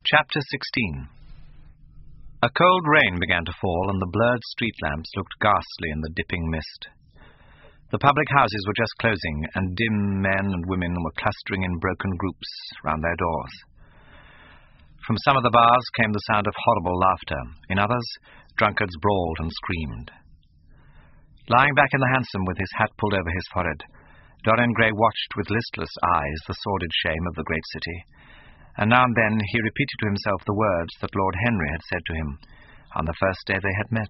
Chapter 16. A cold rain began to fall, and the blurred street lamps looked ghastly in the dipping mist. The public houses were just closing, and dim men and women were clustering in broken groups round their doors. From some of the bars came the sound of horrible laughter. In others, drunkards brawled and screamed. Lying back in the hansom with his hat pulled over his forehead, Dorian Gray watched with listless eyes the sordid shame of the great city, and now and then he repeated to himself the words that Lord Henry had said to him on the first day they had met.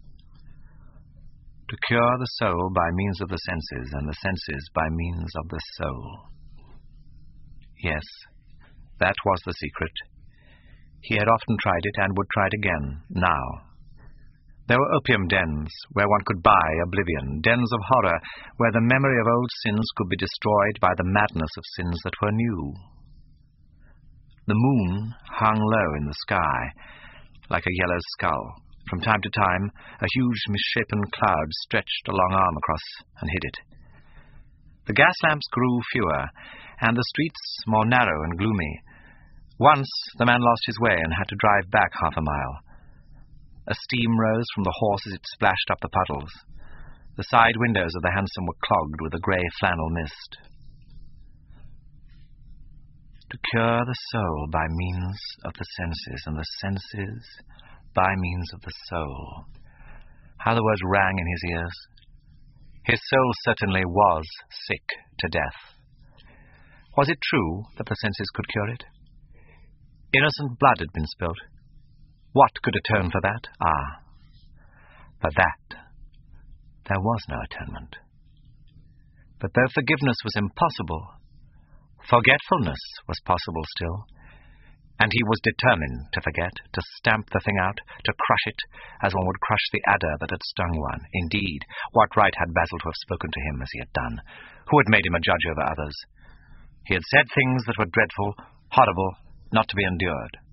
To cure the soul by means of the senses, and the senses by means of the soul. Yes, that was the secret. He had often tried it, and would try it again, now. There were opium dens, where one could buy oblivion, dens of horror, where the memory of old sins could be destroyed by the madness of sins that were new. The moon hung low in the sky, like a yellow skull. From time to time, a huge misshapen cloud stretched a long arm across and hid it. The gas lamps grew fewer, and the streets more narrow and gloomy. Once the man lost his way and had to drive back half a mile. A steam rose from the horse as it splashed up the puddles. The side windows of the hansom were clogged with a grey flannel mist. To cure the soul by means of the senses, and the senses by means of the soul. How the words rang in his ears. His soul certainly was sick to death. Was it true that the senses could cure it? Innocent blood had been spilt. What could atone for that? For that there was no atonement. But though forgiveness was impossible, forgetfulness was possible still, and he was determined to forget, to stamp the thing out, to crush it, as one would crush the adder that had stung one. Indeed, what right had Basil to have spoken to him as he had done? Who had made him a judge over others? He had said things that were dreadful, horrible, not to be endured.